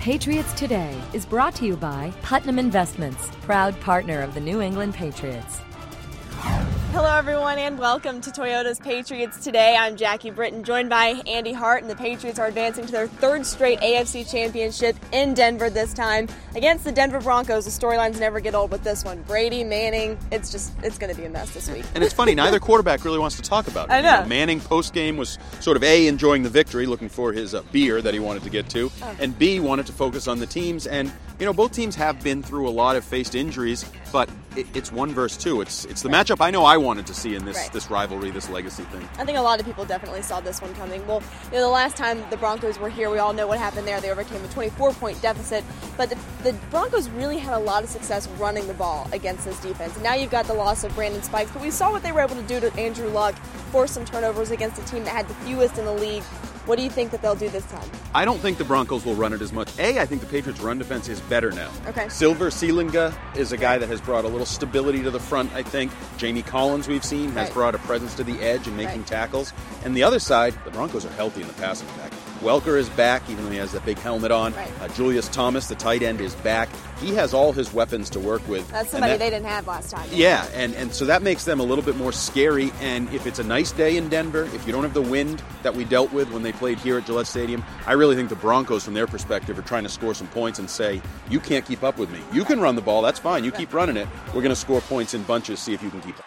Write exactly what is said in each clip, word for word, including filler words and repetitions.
Patriots Today is brought to you by Putnam Investments, proud partner of the New England Patriots. Hello everyone and welcome to Toyota's Patriots Today. I'm Jackie Britton, joined by Andy Hart, and the Patriots are advancing to their third straight A F C Championship in Denver this time against the Denver Broncos. The storylines never get old with this one. Brady, Manning, it's just, it's going to be a mess this week. And it's funny, neither quarterback really wants to talk about it. I know. You know Manning post-game was sort of A, enjoying the victory, looking for his uh, beer that he wanted to get to, oh. and B, wanted to focus on the teams. And, you know, both teams have been through a lot, have faced injuries, but it, it's one versus two. It's it's the right. matchup I know I wanted to see in this, right. this rivalry, this legacy thing. I think a lot of people definitely saw this one coming. Well, you know, the last time the Broncos were here, we all know what happened there. They overcame a twenty-four point deficit, but the, the Broncos really had a lot of success running the ball against this defense. And now you've got the loss of Brandon Spikes, but we saw what they were able to do to Andrew Luck, force some turnovers against a team that had the fewest in the league. What do you think that they'll do this time? I don't think the Broncos will run it as much. A, I think the Patriots' run defense is better now. Okay. Silver Sealinga is a guy that has brought a little stability to the front, I think. Jamie Collins, we've seen, has right. brought a presence to the edge and making right. tackles. And the other side, the Broncos are healthy in the passing attack. Welker is back, even though he has that big helmet on. Right. Uh, Julius Thomas, the tight end, is back. He has all his weapons to work with. That's somebody that, they didn't have last time. Yeah, and, and so that makes them a little bit more scary. And if it's a nice day in Denver, if you don't have the wind that we dealt with when they played here at Gillette Stadium, I really think the Broncos, from their perspective, are trying to score some points and say, you can't keep up with me. You can run the ball, that's fine. You keep running it. We're going to score points in bunches, see if you can keep up.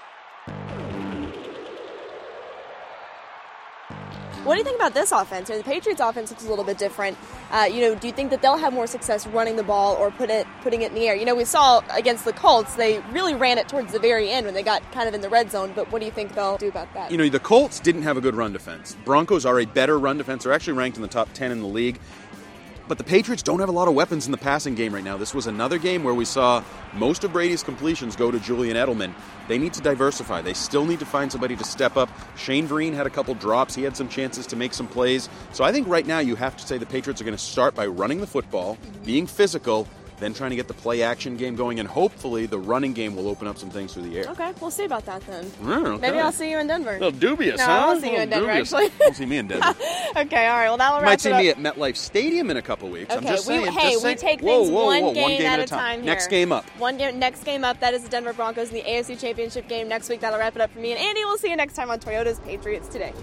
What do you think about this offense? You know, the Patriots' offense looks a little bit different. Uh, you know, do you think that they'll have more success running the ball or put it, putting it in the air? You know, we saw against the Colts, they really ran it towards the very end when they got kind of in the red zone, but what do you think they'll do about that? You know, the Colts didn't have a good run defense. Broncos are a better run defense. They're actually ranked in the top ten in the league. But the Patriots don't have a lot of weapons in the passing game right now. This was another game where we saw most of Brady's completions go to Julian Edelman. They need to diversify. They still need to find somebody to step up. Shane Vereen had a couple drops. He had some chances to make some plays. So I think right now you have to say the Patriots are going to start by running the football, being physical, then trying to get the play-action game going, and hopefully the running game will open up some things through the air. Okay, we'll see about that then. Mm, okay. Maybe I'll see you in Denver. A little dubious, no, huh? I'll see you in Denver, dubious. actually. You'll see me in Denver. Okay, all right. Well, that'll You wrap might see it up. me at MetLife Stadium in a couple weeks. Okay, I'm just saying. we, just hey, saying. we take whoa, things whoa, one, whoa, game one game at at a time here. Next game up. One game, next game up. That is the Denver Broncos in the A F C Championship game next week. That'll wrap it up for me and Andy. We'll see you next time on Toyota's Patriots Today.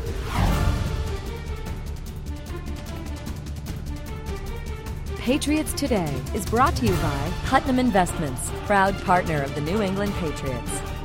Patriots Today is brought to you by Putnam Investments, proud partner of the New England Patriots.